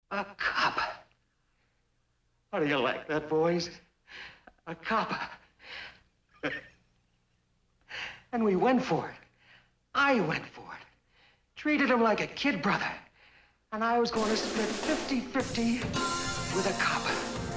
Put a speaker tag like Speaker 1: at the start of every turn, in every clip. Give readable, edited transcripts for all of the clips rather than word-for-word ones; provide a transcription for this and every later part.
Speaker 1: A copper. How do you like that, boys? A copper. And we went for it. I went for it. Treated him like a kid brother. And I was going to split 50-50 with a copper.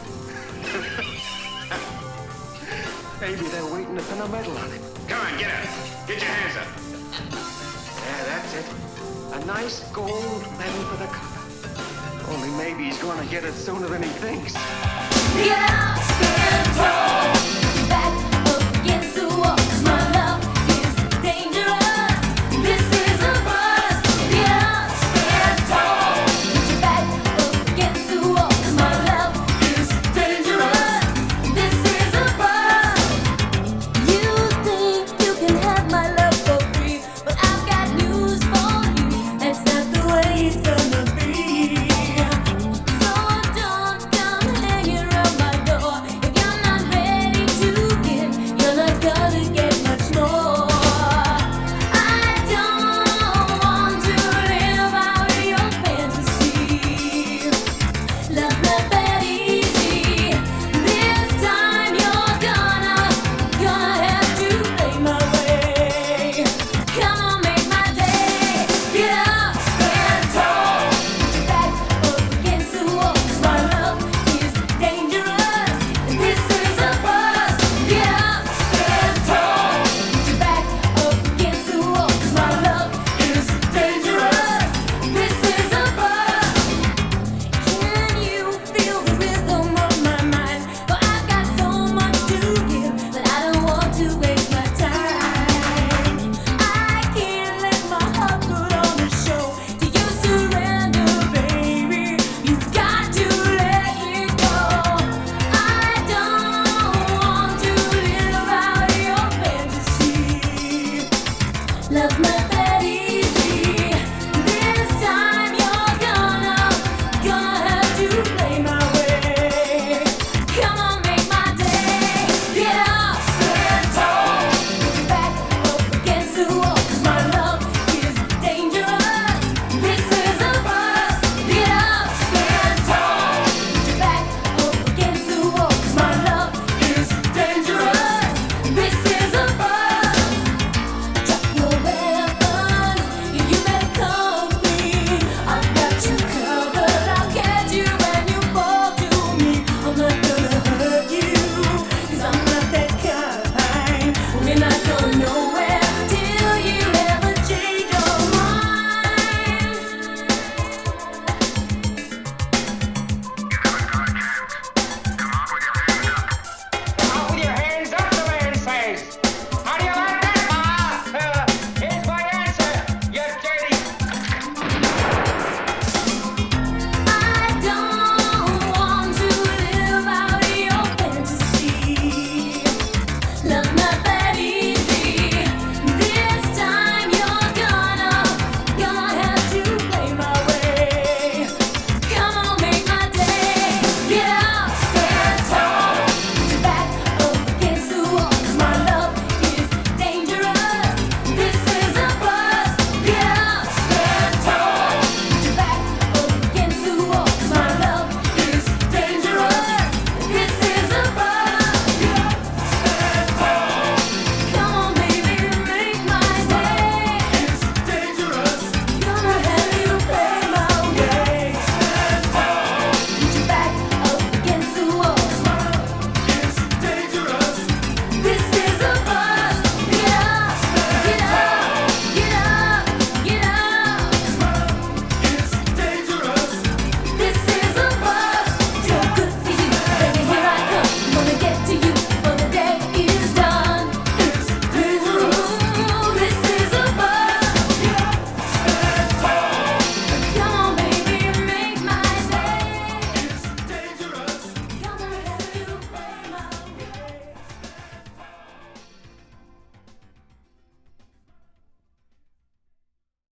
Speaker 1: Maybe they're waiting to pin a medal on him.
Speaker 2: Come on, get up. Get your hands up.
Speaker 1: Yeah, that's it. A nice gold medal for the copper. Only maybe he's going to get it sooner than he thinks.
Speaker 3: Yeah, stand tall.